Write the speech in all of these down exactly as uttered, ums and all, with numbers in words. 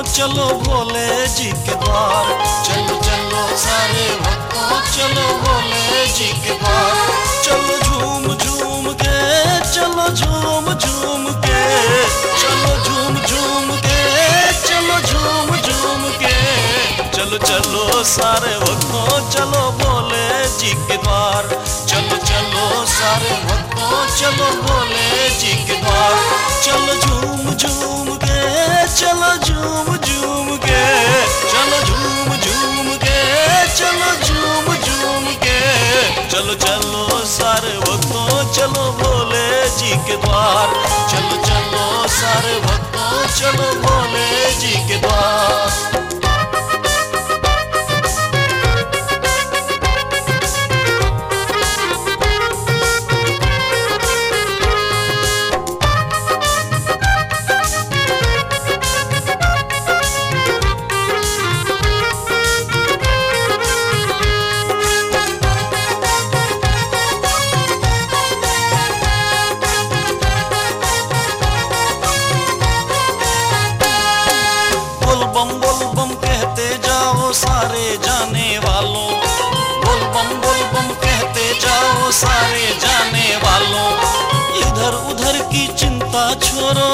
चलो भोले जी के द्वार। चलो चलो सारे भक्तों चलो भोले जी के द्वार। चलो झूम झूम के चलो झूम झूम के चलो झूम झूम के चलो झूम झूम के चलो चलो सारे भक्तों चलो भोले जी के द्वार। चलो चलो सारे भक्तों चलो भोले जी के द्वार। चलो झूम झूम के चलो झूम झूम के चलो झूम झूम के चलो झूम झूम के चलो चलो सारे भक्तों चलो भोले जी के द्वार। चलो चलो सारे भक्तों चलो भोले जी के द्वार। बम बोल बम कहते जाओ सारे जाने वालों। बोल बम बोल बम कहते जाओ सारे जाने वालों। इधर उधर की चिंता छोड़ो,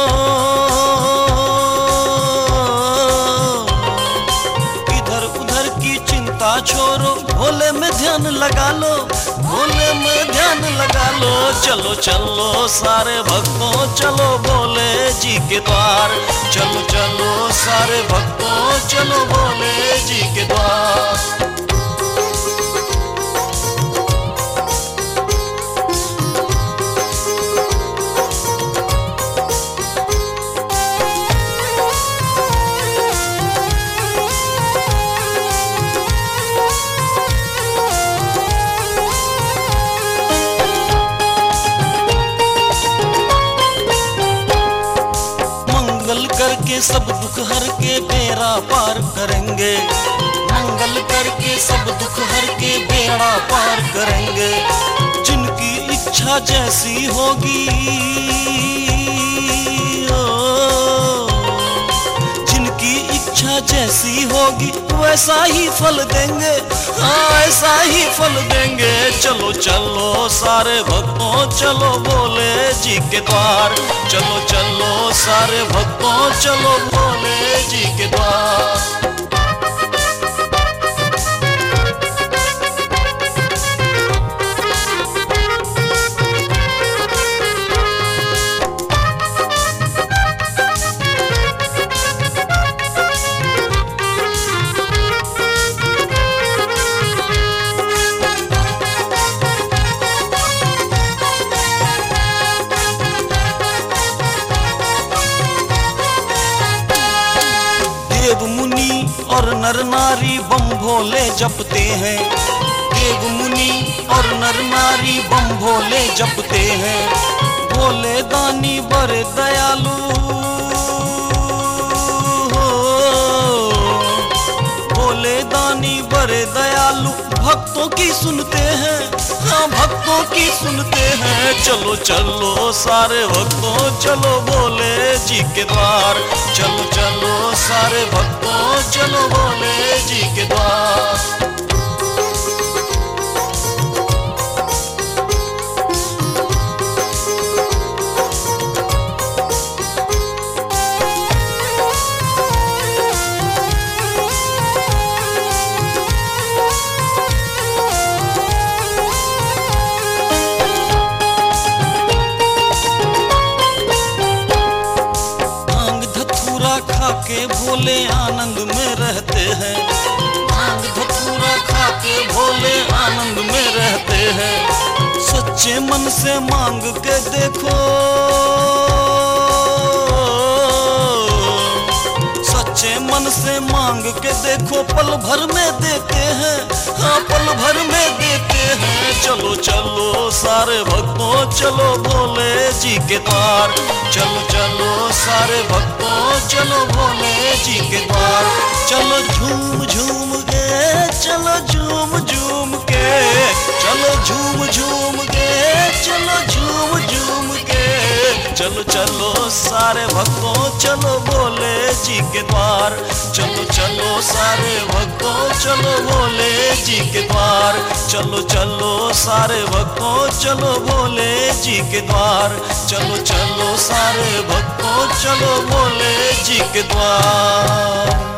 इधर उधर की चिंता छोड़ो, भोले में ध्यान लगा लो, भोले में ध्यान लगा लो। चलो चलो सारे भक्तों चलो भोले जी के द्वार। चलो चलो सारे भक्तों चलो भोले जी के द्वार। मंगल करके सब दुख हर के बेड़ा पार करेंगे। मंगल करके सब दुख हर के बेड़ा पार करेंगे। जिनकी इच्छा जैसी होगी ओ, जिनकी इच्छा जैसी होगी वैसा ही फल देंगे। हाँ ऐसा ही फल देंगे। चलो चलो सारे भक्तों चलो भोले जी के द्वार। चलो चलो सारे भक्तों चलो भोले जी के द्वार। देव मुनि और नर नारी बम भोले जपते हैं। देव मुनि और नर नारी बम भोले जपते हैं। भोले दानी बड़े दयालु हो, भोले दानी बड़े दयालु भक्तों की सुनते हैं। हाँ भक्तों की सुनते हैं। चलो चलो सारे भक्तों चलो भोले जी के द्वार। चलो चलो सारे भक्तों चलो भोले जी के द्वार। खा के भोले आनंद में रहते हैं। भांग धतूरा खा के भोले आनंद में रहते हैं। सच्चे मन से मांग के देखो, सच्चे मन से मांग के देखो पल भर में देते हैं। हाँ पल भर में देते हैं। चलो चलो सारे भक्तों चलो भोले जी के द्वार। चलो चलो सारे भक्तों चलो भोले जी के द्वार। चलो झूम झूम के चलो झूम झूम के चलो झूम झूम के चलो झूम झूम के चलो चलो सारे भक्तों चलो भोले जी के द्वार। चलो चलो सारे भक्तों चलो भोले जी के द्वार। चलो चलो सारे भक्तों चलो भोले जी के द्वार। चलो चलो सारे भक्तों चलो भोले जी के द्वार।